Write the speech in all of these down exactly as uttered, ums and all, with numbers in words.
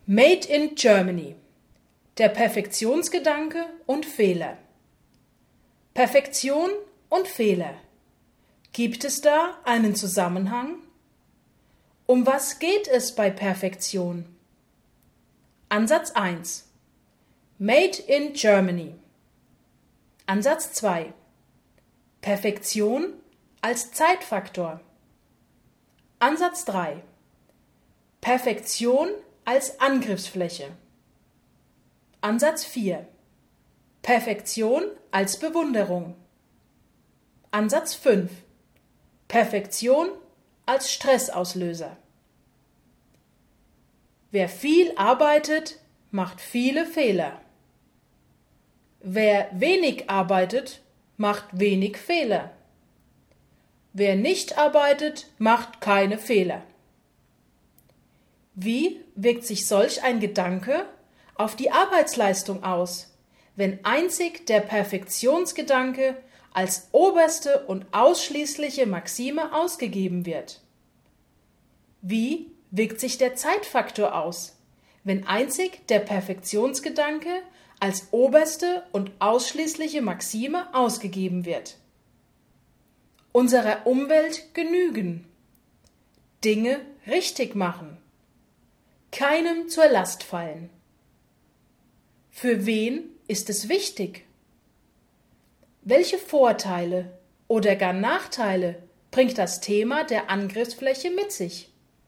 Made in Germany. Der Perfektionsgedanke und Fehler. Perfektion und Fehler. Gibt es da einen Zusammenhang? Um was geht es bei Perfektion? Ansatz eins. Made in Germany. Ansatz zwei. Perfektion als Zeitfaktor. Ansatz drei. Perfektion als Angriffsfläche. Ansatz vier. Perfektion als Bewunderung. Ansatz fünf. Perfektion als Stressauslöser. Wer viel arbeitet, macht viele Fehler. Wer wenig arbeitet, macht wenig Fehler. Wer nicht arbeitet, macht keine Fehler. Wie wirkt sich solch ein Gedanke auf die Arbeitsleistung aus, wenn einzig der Perfektionsgedanke als oberste und ausschließliche Maxime ausgegeben wird? Wie wirkt sich der Zeitfaktor aus, wenn einzig der Perfektionsgedanke als oberste und ausschließliche Maxime ausgegeben wird? Unserer Umwelt genügen, Dinge richtig machen, keinem zur Last fallen. Für wen ist es wichtig? Welche Vorteile oder gar Nachteile bringt das Thema der Angriffsfläche mit sich?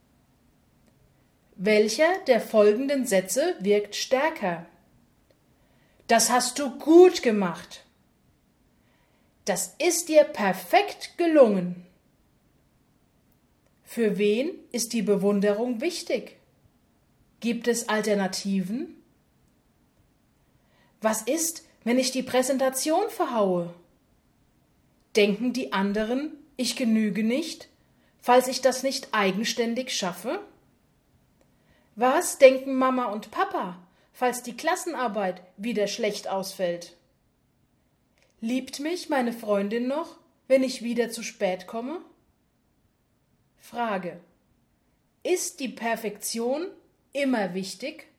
Welcher der folgenden Sätze wirkt stärker? Das hast du gut gemacht. Das ist dir perfekt gelungen. Für wen ist die Bewunderung wichtig? Gibt es Alternativen? Was ist, wenn ich die Präsentation verhaue? Denken die anderen, ich genüge nicht, falls ich das nicht eigenständig schaffe? Was denken Mama und Papa, falls die Klassenarbeit wieder schlecht ausfällt? Liebt mich meine Freundin noch, wenn ich wieder zu spät komme? Frage: Ist die Perfektion immer wichtig?